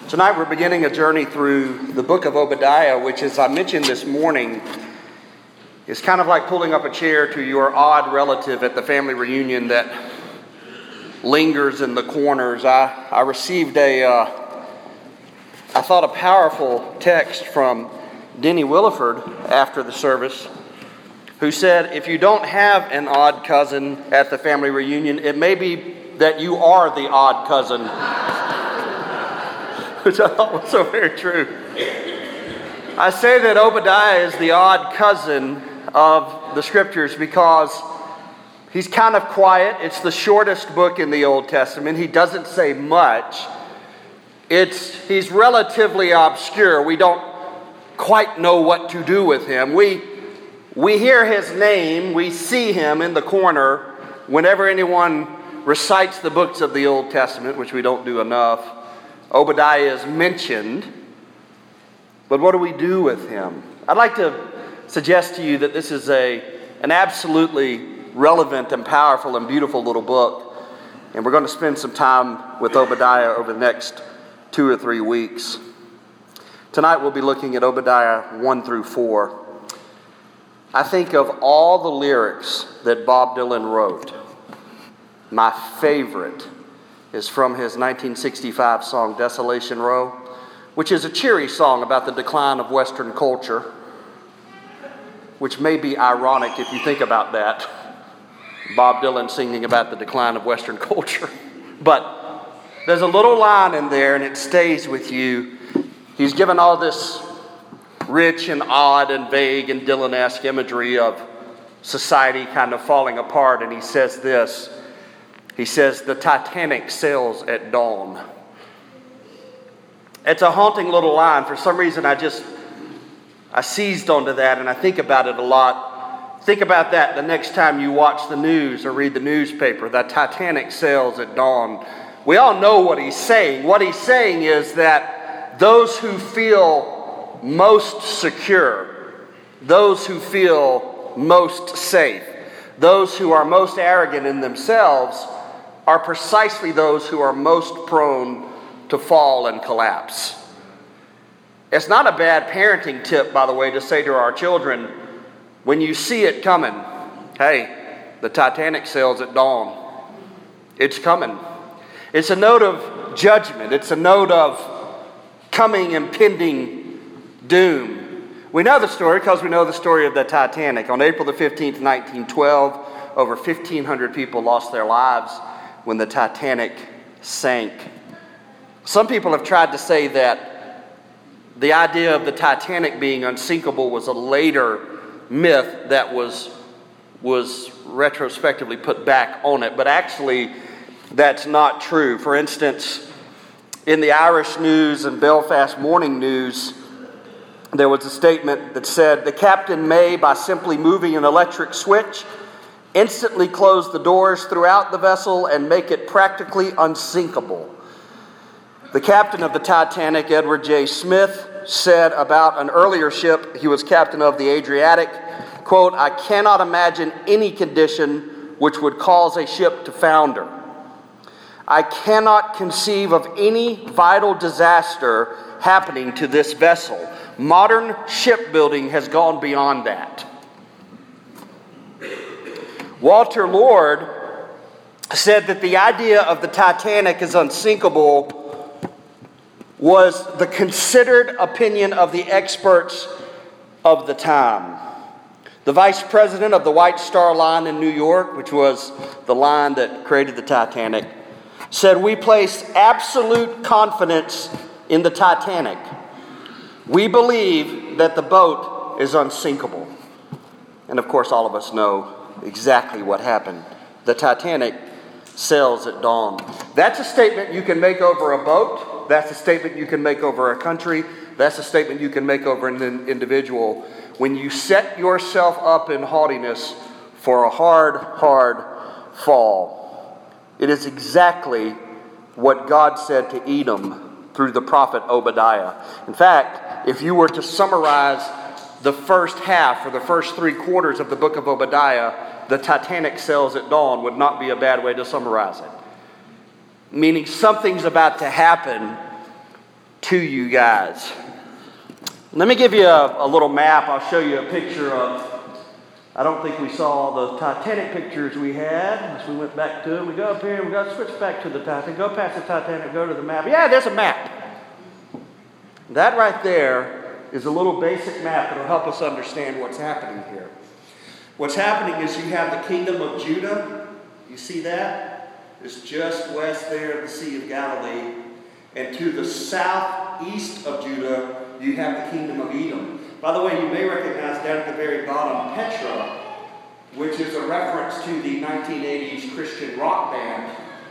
Tonight we're beginning a journey through the book of Obadiah, which, as I mentioned this morning, is kind of like pulling up a chair to your odd relative at the family reunion that lingers in the corners. I received a powerful text from Denny Williford after the service, who said, if you don't have an odd cousin at the family reunion, it may be that you are the odd cousin. Which I thought was so very true. I say that Obadiah is the odd cousin of the scriptures because he's kind of quiet. It's the shortest book in the Old Testament. He doesn't say much. He's relatively obscure. We don't quite know what to do with him. We hear his name, we see him in the corner whenever anyone recites the books of the Old Testament, which we don't do enough. Obadiah is mentioned, but what do we do with him? I'd like to suggest to you that this is an absolutely relevant and powerful and beautiful little book, and we're going to spend some time with Obadiah over the next 2 or 3 weeks. Tonight we'll be looking at Obadiah 1 through 4. I think of all the lyrics that Bob Dylan wrote, my favorite is from his 1965 song, Desolation Row, which is a cheery song about the decline of Western culture, which may be ironic if you think about that. Bob Dylan singing about the decline of Western culture. But there's a little line in there, and it stays with you. He's given all this rich and odd and vague and Dylan-esque imagery of society kind of falling apart, and he says this. He says, the Titanic sails at dawn. It's a haunting little line. For some reason, I seized onto that, and I think about it a lot. Think about that the next time you watch the news or read the newspaper. The Titanic sails at dawn. We all know what he's saying. What he's saying is that those who feel most secure, those who feel most safe, those who are most arrogant in themselves are precisely those who are most prone to fall and collapse. It's not a bad parenting tip, by the way, to say to our children, when you see it coming, hey, the Titanic sails at dawn. It's coming. It's a note of judgment. It's a note of coming impending doom. We know the story because we know the story of the Titanic. On April the 15th, 1912, over 1,500 people lost their lives when the Titanic sank. Some people have tried to say that the idea of the Titanic being unsinkable was a later myth that was retrospectively put back on it, but actually that's not true. For instance, in the Irish News and Belfast Morning News, there was a statement that said, the captain may, by simply moving an electric switch, instantly close the doors throughout the vessel and make it practically unsinkable. The captain of the Titanic, Edward J. Smith, said about an earlier ship he was captain of, the Adriatic, quote, I cannot imagine any condition which would cause a ship to founder. I cannot conceive of any vital disaster happening to this vessel. Modern shipbuilding has gone beyond that. Walter Lord said that the idea of the Titanic as unsinkable was the considered opinion of the experts of the time. The vice president of the White Star Line in New York, which was the line that created the Titanic, said, we place absolute confidence in the Titanic. We believe that the boat is unsinkable. And of course, all of us know exactly what happened. The Titanic sails at dawn. That's a statement you can make over a boat. That's a statement you can make over a country. That's a statement you can make over an individual. When you set yourself up in haughtiness for a hard fall. It is exactly what God said to Edom through the prophet Obadiah. In fact, if you were to summarize the first half or the first 3 quarters of the book of Obadiah, the Titanic sails at dawn would not be a bad way to summarize it. Meaning something's about to happen to you guys. Let me give you a little map. I'll show you a picture of, I don't think we saw the Titanic pictures we had as we went back to it. We go up here, we got to switch back to the Titanic, go past the Titanic, go to the map. Yeah, there's a map. That right there is a little basic map that will help us understand what's happening here. What's happening is you have the kingdom of Judah. You see that? It's just west there of the Sea of Galilee. And to the southeast of Judah, you have the kingdom of Edom. By the way, you may recognize down at the very bottom Petra, which is a reference to the 1980s Christian rock band.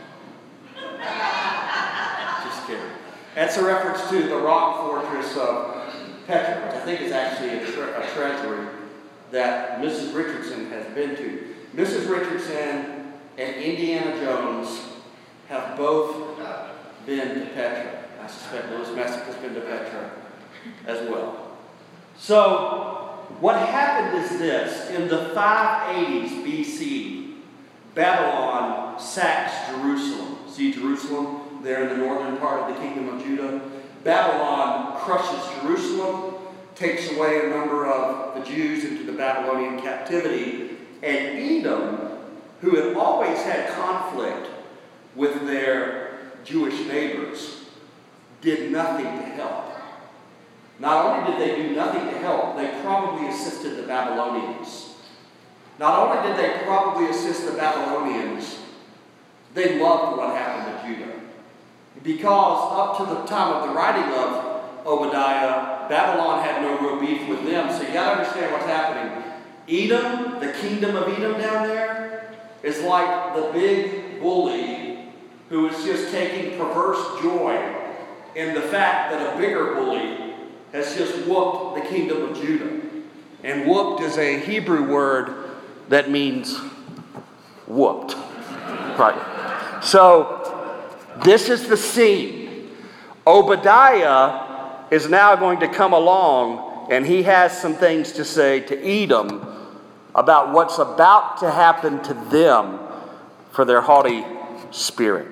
Just kidding. That's a reference to the rock fortress of Petra, which I think is actually a treasury that Mrs. Richardson has been to. Mrs. Richardson and Indiana Jones have both been to Petra. I suspect Louis Messick has been to Petra as well. So, what happened is this. In the 580s BC, Babylon sacks Jerusalem. See Jerusalem there in the northern part of the kingdom of Judah? Babylon crushes Jerusalem, takes away a number of the Jews into the Babylonian captivity, and Edom, who had always had conflict with their Jewish neighbors, did nothing to help. Not only did they do nothing to help, they probably assisted the Babylonians. Not only did they probably assist the Babylonians, they loved what happened to Judah. Because up to the time of the writing of Obadiah, Babylon had no real beef with them. So you got to understand what's happening. Edom, the kingdom of Edom down there, is like the big bully who is just taking perverse joy in the fact that a bigger bully has just whooped the kingdom of Judah. And whooped is a Hebrew word that means whooped. Right. So, this is the scene. Obadiah is now going to come along, and he has some things to say to Edom about what's about to happen to them for their haughty spirit.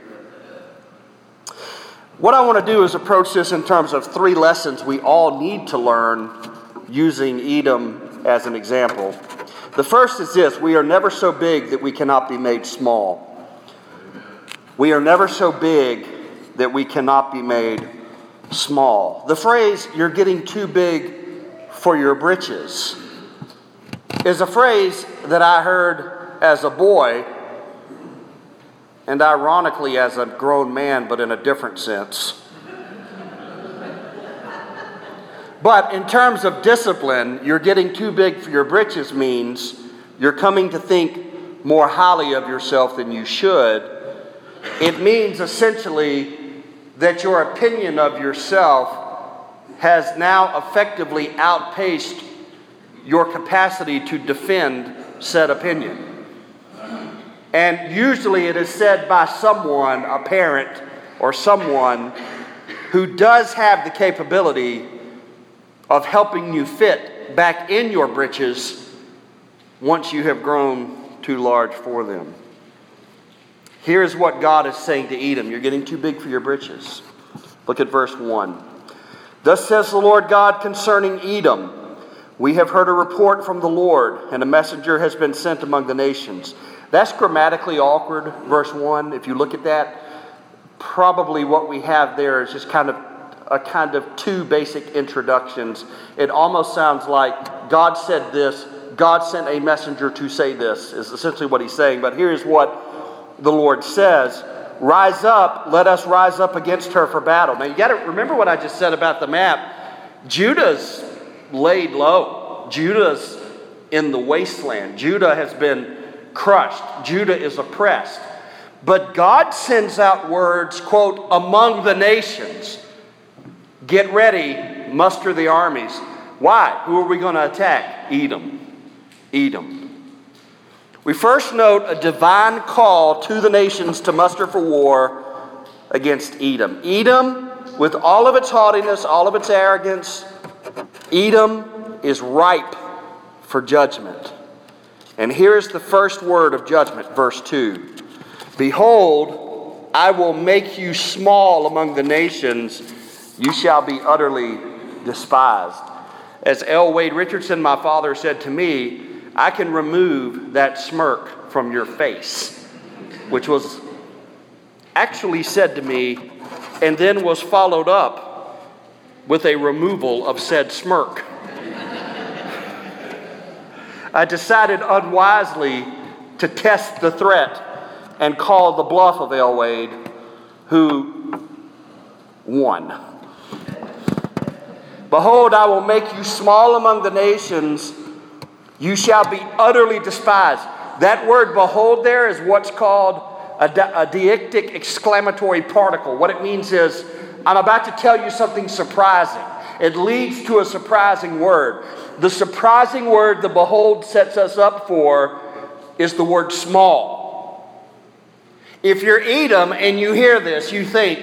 What I want to do is approach this in terms of 3 lessons we all need to learn using Edom as an example. The first is this: we are never so big that we cannot be made small. We are never so big that we cannot be made small. The phrase, "you're getting too big for your britches," is a phrase that I heard as a boy, and ironically as a grown man, but in a different sense. But in terms of discipline, you're getting too big for your britches means you're coming to think more highly of yourself than you should. It means essentially that your opinion of yourself has now effectively outpaced your capacity to defend said opinion. And usually it is said by someone, a parent or someone, who does have the capability of helping you fit back in your britches once you have grown too large for them. Here's what God is saying to Edom: you're getting too big for your britches. Look at verse 1. "Thus says the Lord God concerning Edom, we have heard a report from the Lord, and a messenger has been sent among the nations." That's grammatically awkward, verse 1. If you look at that, probably what we have there is just kind of 2 basic introductions. It almost sounds like God said this, God sent a messenger to say this, is essentially what he's saying. But here's what the Lord says: "Rise up, let us rise up against her for battle." Now you got to remember what I just said about the map. Judah's laid low. Judah's in the wasteland. Judah has been crushed. Judah is oppressed. But God sends out words, quote, "among the nations. Get ready, muster the armies." Why? Who are we going to attack? Edom. Edom. We first note a divine call to the nations to muster for war against Edom. Edom, with all of its haughtiness, all of its arrogance, Edom is ripe for judgment. And here's the first word of judgment, verse 2. "Behold, I will make you small among the nations, you shall be utterly despised. As L. Wade Richardson, my father, said to me, I can remove that smirk from your face, which was actually said to me and then was followed up with a removal of said smirk. I decided unwisely to test the threat and call the bluff of L. Wade, who won. Behold, I will make you small among the nations. You shall be utterly despised. That word behold there is what's called a deictic exclamatory particle. What it means is, I'm about to tell you something surprising. It leads to a surprising word. The surprising word the behold sets us up for is the word small. If you're Edom and you hear this, you think,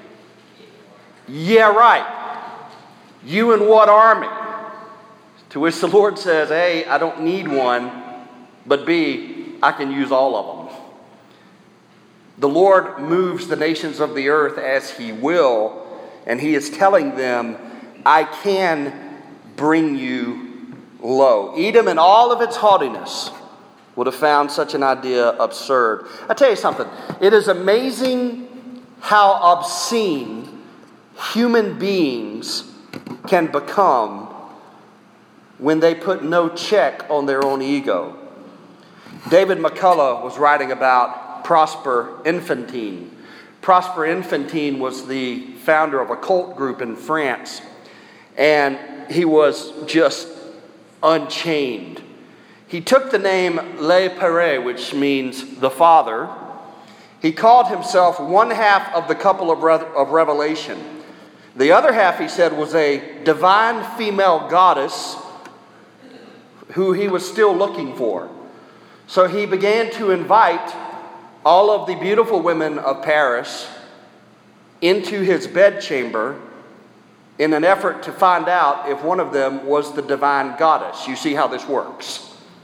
yeah, right. You and what army? To which the Lord says, A, I don't need one, but B, I can use all of them. The Lord moves the nations of the earth as He will, and He is telling them, I can bring you low. Edom, in all of its haughtiness, would have found such an idea absurd. I tell you something, it is amazing how obscene human beings can become when they put no check on their own ego. David McCullough was writing about Prosper Infantine. Prosper Infantine was the founder of a cult group in France, and he was just unchained. He took the name Le Père, which means the Father. He called himself one half of the couple of Revelation. The other half, he said, was a divine female goddess who he was still looking for. So he began to invite all of the beautiful women of Paris into his bedchamber in an effort to find out if one of them was the divine goddess. You see how this works.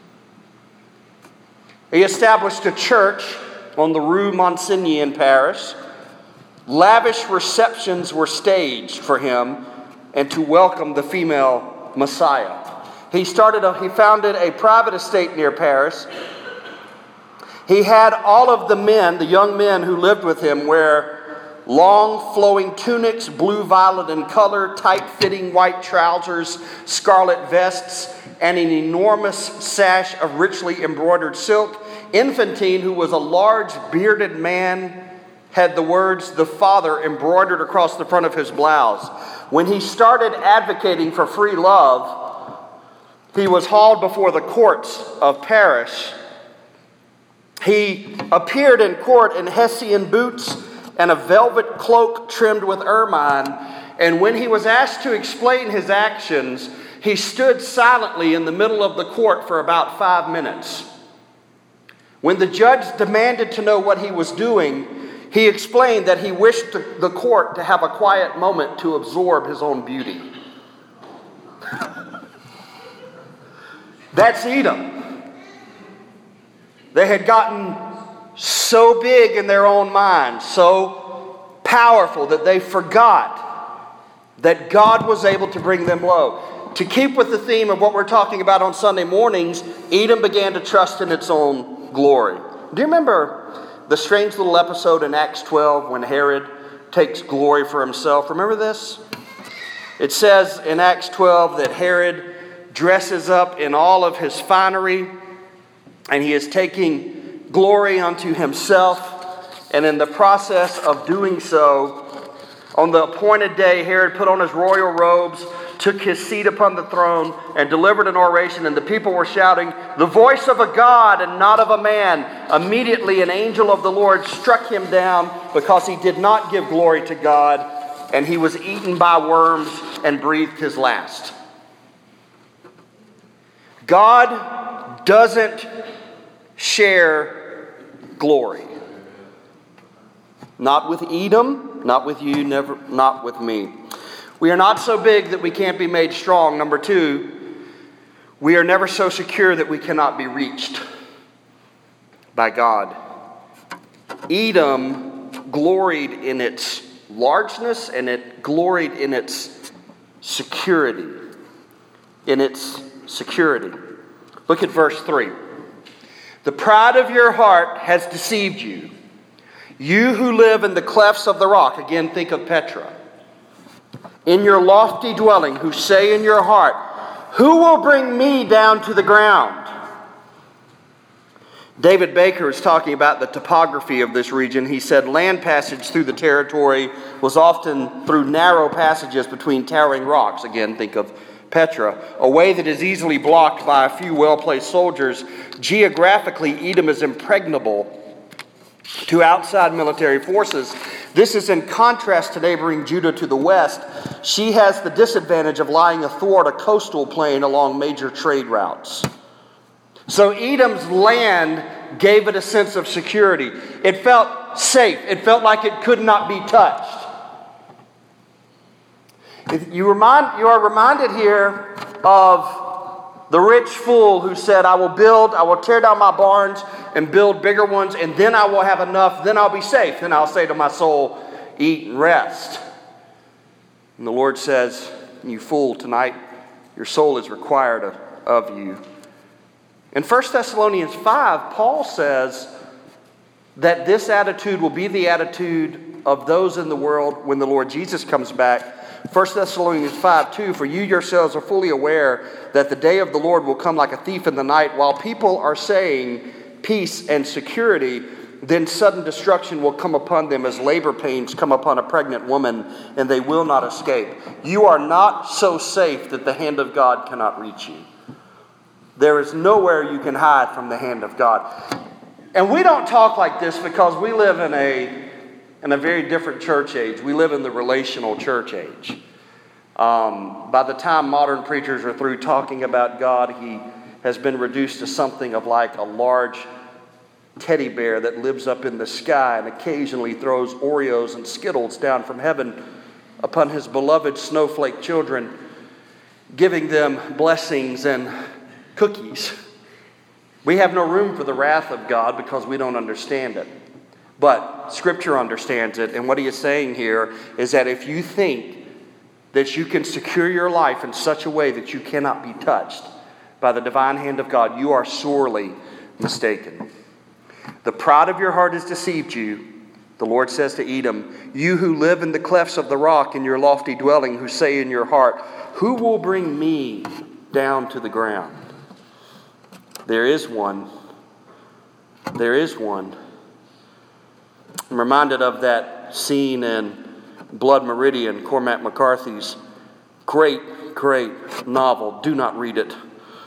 He established a church on the Rue Monsigny in Paris. Lavish receptions were staged for him and to welcome the female Messiah. He founded a private estate near Paris. He had all of the men, the young men who lived with him, wear long flowing tunics, blue-violet in color, tight-fitting white trousers, scarlet vests, and an enormous sash of richly embroidered silk. Infantine, who was a large bearded man, had the words "the Father" embroidered across the front of his blouse. When he started advocating for free love, he was hauled before the courts of Paris. He appeared in court in Hessian boots and a velvet cloak trimmed with ermine. And when he was asked to explain his actions, he stood silently in the middle of the court for about 5 minutes. When the judge demanded to know what he was doing, he explained that he wished the court to have a quiet moment to absorb his own beauty. That's Edom. They had gotten so big in their own minds, so powerful, that they forgot that God was able to bring them low. To keep with the theme of what we're talking about on Sunday mornings, Edom began to trust in its own glory. Do you remember the strange little episode in Acts 12 when Herod takes glory for himself? Remember this? It says in Acts 12 that Herod dresses up in all of his finery, and he is taking glory unto himself. And in the process of doing so, on the appointed day, Herod put on his royal robes, took his seat upon the throne, and delivered an oration. And the people were shouting, "The voice of a God and not of a man." Immediately an angel of the Lord struck him down because he did not give glory to God, and he was eaten by worms and breathed his last. God doesn't share glory. Not with Edom, not with you, never, not with me. We are not so big that we can't be made strong. Number two, we are never so secure that we cannot be reached by God. Edom gloried in its largeness and it gloried in its security. In its security. Look at verse 3. The pride of your heart has deceived you. You who live in the clefts of the rock. Again, think of Petra. In your lofty dwelling, who say in your heart, who will bring me down to the ground? David Baker is talking about the topography of this region. He said land passage through the territory was often through narrow passages between towering rocks. Again, think of Petra. A way that is easily blocked by a few well-placed soldiers. Geographically, Edom is impregnable to outside military forces. This is in contrast to neighboring Judah to the west. She has the disadvantage of lying athwart a coastal plain along major trade routes. So Edom's land gave it a sense of security. It felt safe. It felt like it could not be touched. You are reminded here of the rich fool who said, I will tear down my barns and build bigger ones, and then I will have enough, then I'll be safe. Then I'll say to my soul, eat and rest. And the Lord says, you fool, tonight your soul is required of you. In 1 Thessalonians 5, Paul says that this attitude will be the attitude of those in the world when the Lord Jesus comes back. 1 Thessalonians 5:2, for you yourselves are fully aware that the day of the Lord will come like a thief in the night. While people are saying peace and security, then sudden destruction will come upon them as labor pains come upon a pregnant woman, and they will not escape. You are not so safe that the hand of God cannot reach you. There is nowhere you can hide from the hand of God. And we don't talk like this because we live in a very different church age. We live in the relational church age. By the time modern preachers are through talking about God, he has been reduced to something of like a large teddy bear that lives up in the sky and occasionally throws Oreos and Skittles down from heaven upon his beloved snowflake children, giving them blessings and cookies. We have no room for the wrath of God because we don't understand it. But Scripture understands it, and what he is saying here is that if you think that you can secure your life in such a way that you cannot be touched by the divine hand of God, you are sorely mistaken. The pride of your heart has deceived you. The Lord says to Edom, you who live in the clefts of the rock in your lofty dwelling, who say in your heart, who will bring me down to the ground? There is one. There is one. I'm reminded of that scene in Blood Meridian, Cormac McCarthy's great novel. Do not read it.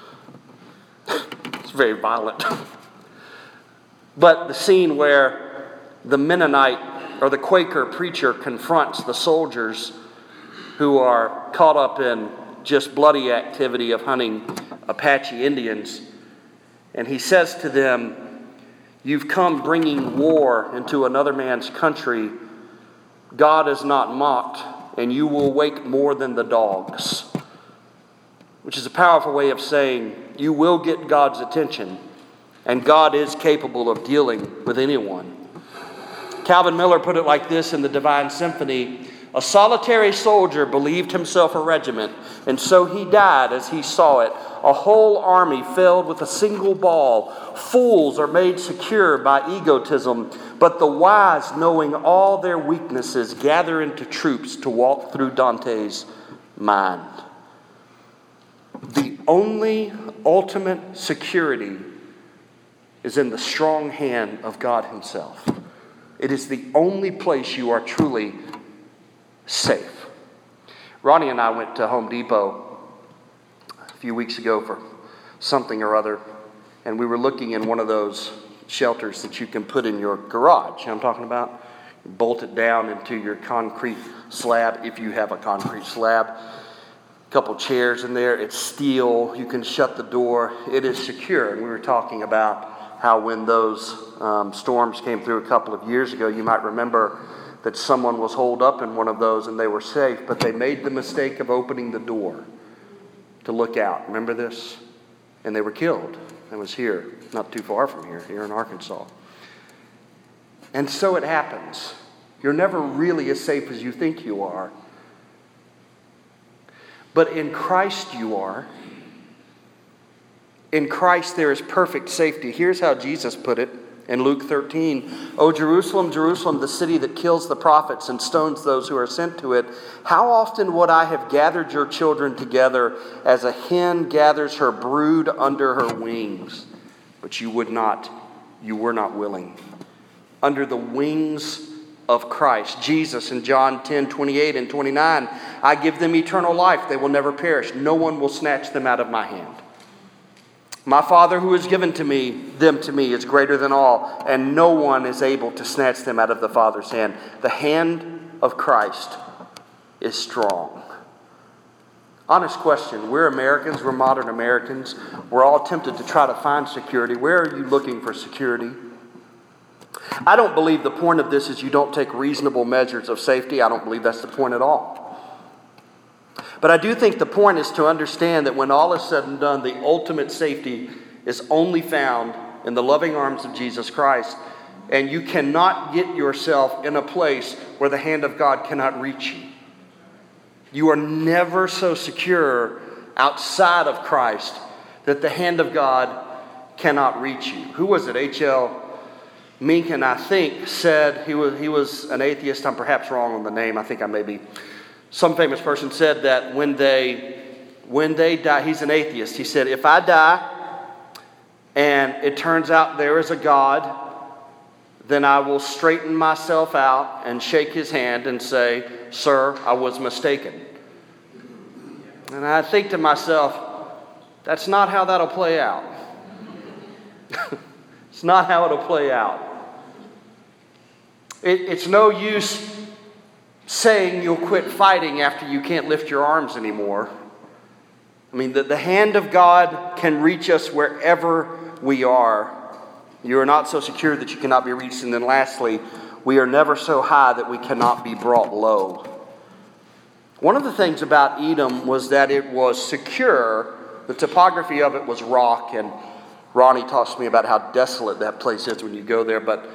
It's very violent. But the scene where the Mennonite or the Quaker preacher confronts the soldiers who are caught up in just bloody activity of hunting Apache Indians. And he says to them, you've come bringing war into another man's country. God is not mocked, and you will wake more than the dogs. Which is a powerful way of saying you will get God's attention, and God is capable of dealing with anyone. Calvin Miller put it like this in the Divine Symphony. A solitary soldier believed himself a regiment, and so he died as he saw it. A whole army felled with a single ball. Fools are made secure by egotism, but the wise, knowing all their weaknesses, gather into troops to walk through Dante's mind. The only ultimate security is in the strong hand of God himself. It is the only place you are truly safe. Ronnie and I went to Home Depot a few weeks ago for something or other, and we were looking in one of those shelters that you can put in your garage. You know what I'm talking about? You bolt it down into your concrete slab if you have a concrete slab. A couple chairs in there. It's steel. You can shut the door. It is secure. And we were talking about how when those storms came through a couple of years ago, you might remember that someone was holed up in one of those and they were safe, but they made the mistake of opening the door to look out. Remember this? And they were killed. It was here, not too far from here in Arkansas. And so it happens You're never really as safe as you think you are. But in Christ you are. In Christ there is perfect safety. Here's how Jesus put it in Luke 13. "O Jerusalem, Jerusalem, the city that kills the prophets and stones those who are sent to it, how often would I have gathered your children together as a hen gathers her brood under her wings? But you would not. You were not willing." Under the wings of Christ. Jesus in John 10:28 and 29, "I give them eternal life. They will never perish. No one will snatch them out of my hand. My Father who has given them to me is greater than all, and no one is able to snatch them out of the Father's hand." The hand of Christ is strong. Honest question. We're Americans. We're modern Americans. We're all tempted to try to find security. Where are you looking for security? I don't believe the point of this is you don't take reasonable measures of safety. I don't believe that's the point at all. But I do think the point is to understand that when all is said and done, the ultimate safety is only found in the loving arms of Jesus Christ. And you cannot get yourself in a place where the hand of God cannot reach you. You are never so secure outside of Christ that the hand of God cannot reach you. Who was it? H.L. Mencken, I think, said, he was an atheist. I'm perhaps wrong on the name. I think I may be. Some famous person said that when they die, he's an atheist. He said, if I die and it turns out there is a God, then I will straighten myself out and shake his hand and say, "Sir, I was mistaken." And I think to myself, that's not how that'll play out. It's not how it'll play out. It's no use saying you'll quit fighting after you can't lift your arms anymore. I mean, the hand of God can reach us wherever we are. You are not so secure that you cannot be reached. And then lastly, we are never so high that we cannot be brought low. One of the things about Edom was that it was secure. The topography of it was rock, and Ronnie talks to me about how desolate that place is when you go there, but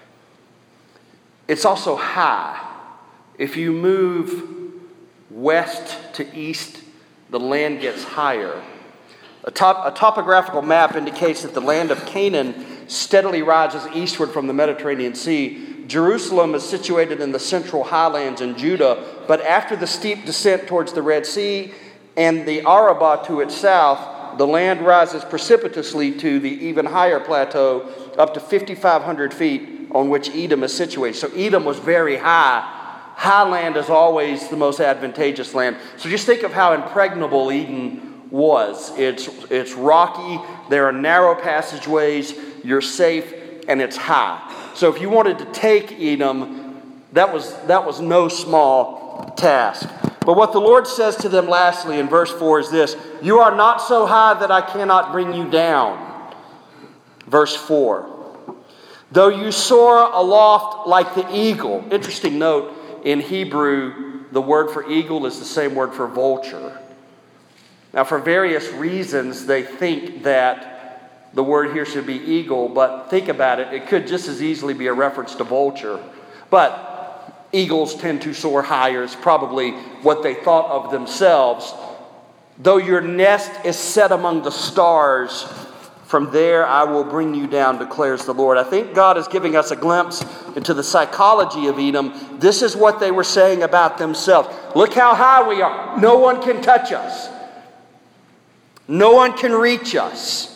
it's also high. If you move west to east, the land gets higher. A topographical map indicates that the land of Canaan steadily rises eastward from the Mediterranean Sea. Jerusalem is situated in the central highlands in Judah, but after the steep descent towards the Red Sea and the Arabah to its south, the land rises precipitously to the even higher plateau, up to 5,500 feet, on which Edom is situated. So Edom was very high. High land is always the most advantageous land. So just think of how impregnable Eden was. It's rocky, there are narrow passageways, you're safe, and it's high. So if you wanted to take Edom, that was no small task. But what the Lord says to them lastly in verse 4 is this: "You are not so high that I cannot bring you down." Verse 4. "Though you soar aloft like the eagle." Interesting note, in Hebrew, the word for eagle is the same word for vulture. Now, for various reasons, they think that the word here should be eagle, but think about it, it could just as easily be a reference to vulture. But eagles tend to soar higher is probably what they thought of themselves. "Though your nest is set among the stars, from there I will bring you down, declares the Lord." I think God is giving us a glimpse into the psychology of Edom. This is what they were saying about themselves. Look how high we are. No one can touch us. No one can reach us.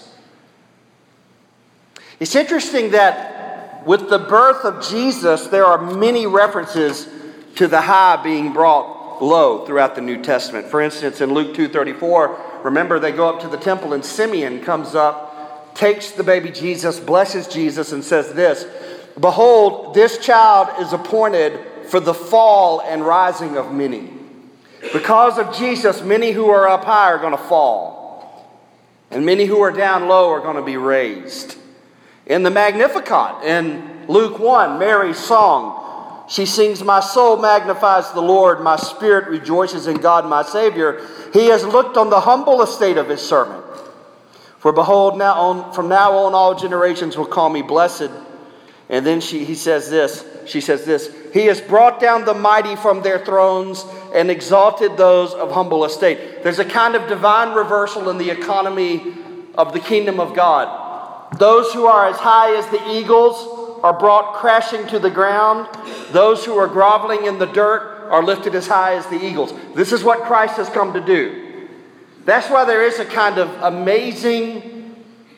It's interesting that with the birth of Jesus, there are many references to the high being brought low throughout the New Testament. For instance, in Luke 2:34, remember they go up to the temple and Simeon comes up, takes the baby Jesus, blesses Jesus, and says this: "Behold, this child is appointed for the fall and rising of many." Because of Jesus, many who are up high are going to fall. And many who are down low are going to be raised. In the Magnificat, in Luke 1, Mary's song, she sings, "My soul magnifies the Lord, my spirit rejoices in God my Savior. He has looked on the humble estate of his servant. For behold, from now on all generations will call me blessed." And then he says this: She says this, He has brought down the mighty from their thrones and exalted those of humble estate. There's a kind of divine reversal in the economy of the kingdom of God. Those who are as high as the eagles are brought crashing to the ground. Those who are groveling in the dirt are lifted as high as the eagles. This is what Christ has come to do. That's why there is a kind of amazing,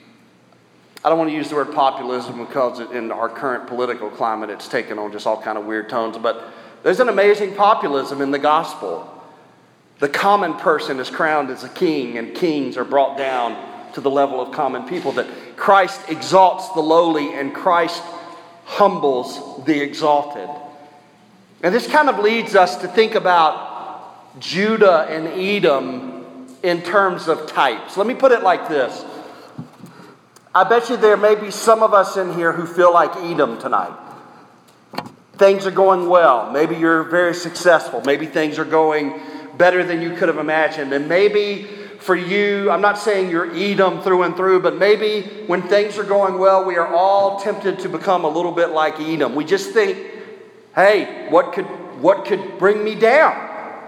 I don't want to use the word populism because in our current political climate it's taken on just all kind of weird tones, but there's an amazing populism in the gospel. The common person is crowned as a king, and kings are brought down to the level of common people. That Christ exalts the lowly and Christ humbles the exalted. And this kind of leads us to think about Judah and Edom in terms of types. Let me put it like this. I bet you there may be some of us in here who feel like Edom tonight. Things are going well. Maybe you're very successful. Maybe things are going better than you could have imagined. And maybe for you, I'm not saying you're Edom through and through, but maybe when things are going well, we are all tempted to become a little bit like Edom. We just think, hey, what could bring me down?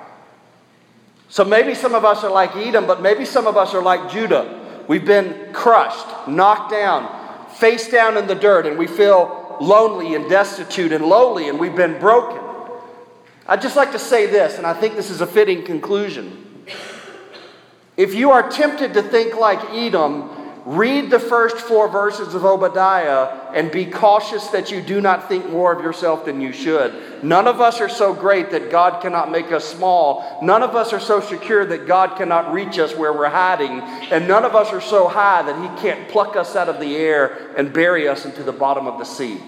So maybe some of us are like Edom, but maybe some of us are like Judah. We've been crushed, knocked down, face down in the dirt, and we feel lonely and destitute and lowly, and we've been broken. I'd just like to say this, and I think this is a fitting conclusion. If you are tempted to think like Edom, read the first 4 verses of Obadiah and be cautious that you do not think more of yourself than you should. None of us are so great that God cannot make us small. None of us are so secure that God cannot reach us where we're hiding. And none of us are so high that He can't pluck us out of the air and bury us into the bottom of the sea.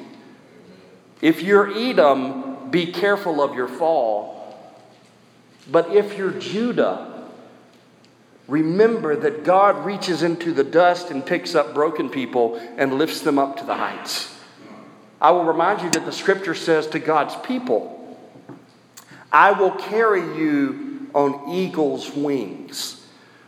If you're Edom, be careful of your fall. But if you're Judah, remember that God reaches into the dust and picks up broken people and lifts them up to the heights. I will remind you that the scripture says to God's people, I will carry you on eagle's wings.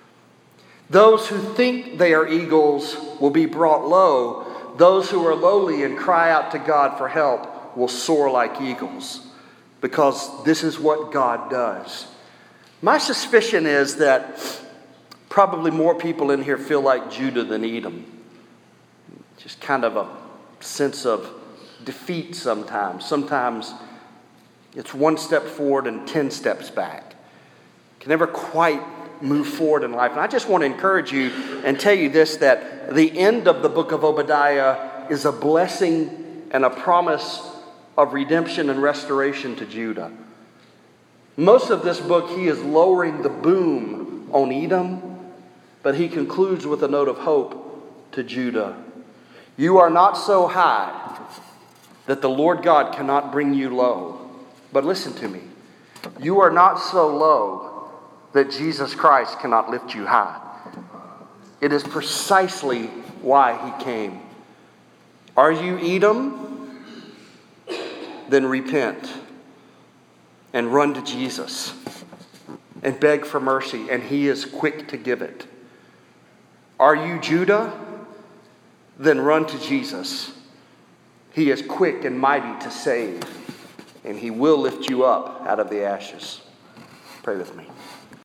Those who think they are eagles will be brought low. Those who are lowly and cry out to God for help will soar like eagles, because this is what God does. My suspicion is that probably more people in here feel like Judah than Edom. Just kind of a sense of defeat sometimes. Sometimes it's 1 step forward and 10 steps back. Can never quite move forward in life. And I just want to encourage you and tell you this, that the end of the book of Obadiah is a blessing and a promise of redemption and restoration to Judah. Most of this book, he is lowering the boom on Edom, but he concludes with a note of hope to Judah. You are not so high that the Lord God cannot bring you low. But listen to me. You are not so low that Jesus Christ cannot lift you high. It is precisely why he came. Are you Edom? Then repent and run to Jesus and beg for mercy, and he is quick to give it. Are you Judah? Then run to Jesus. He is quick and mighty to save, and he will lift you up out of the ashes. Pray with me.